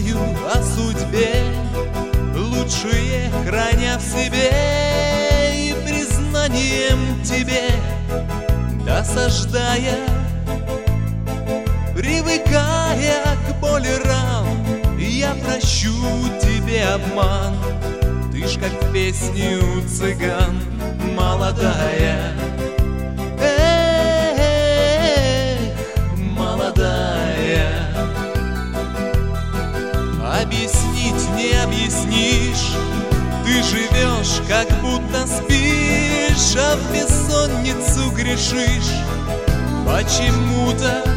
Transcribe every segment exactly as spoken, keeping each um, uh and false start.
тобою о судьбе, лучшее храня в себе, и признанием тебе досаждая, привыкая к боли ран, я прощу тебе обман. Ты ж как в песне у цыган молодая. Эх, молодая. Объяснить не объяснишь, ты живешь, как будто спишь, а в бессонницу грешишь почему-то.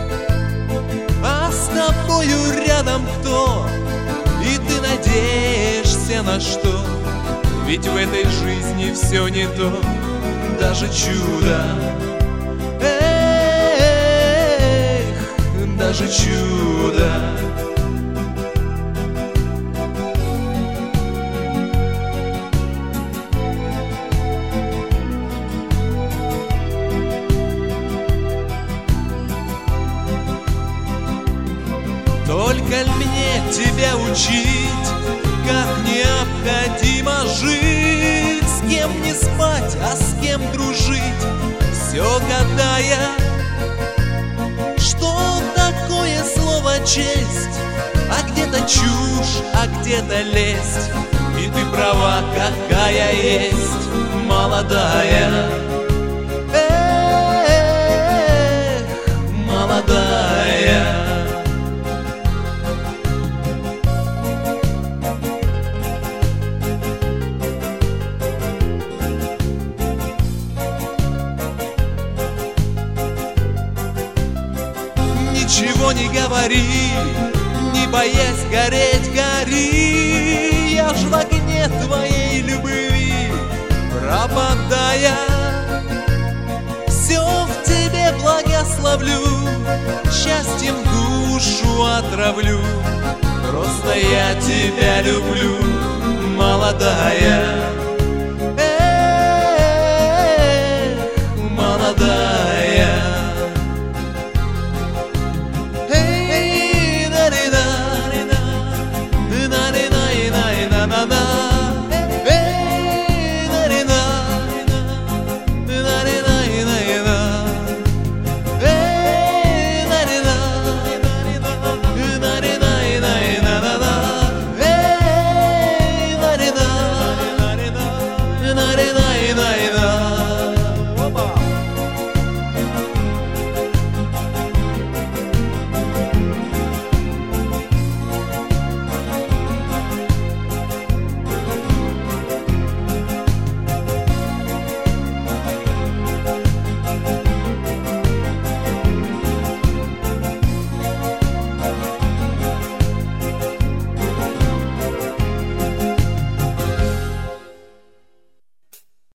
А с тобою рядом кто? И ты надеешься на что? Ведь в этой жизни все не то, даже чудо. Эх, даже чудо. Только ль мне тебя учить, как необходимо жить, с кем не спать, а с кем дружить, все гадая, что такое слово честь, а где-то чушь, а где-то лесть. И ты права, какая есть, молодая. Эх, молодая. Ничего не говори, не боясь гореть, гори. Я ж в огне твоей любви пропадая, все в тебе благословлю, счастьем душу отравлю. Просто я тебя люблю, молодая.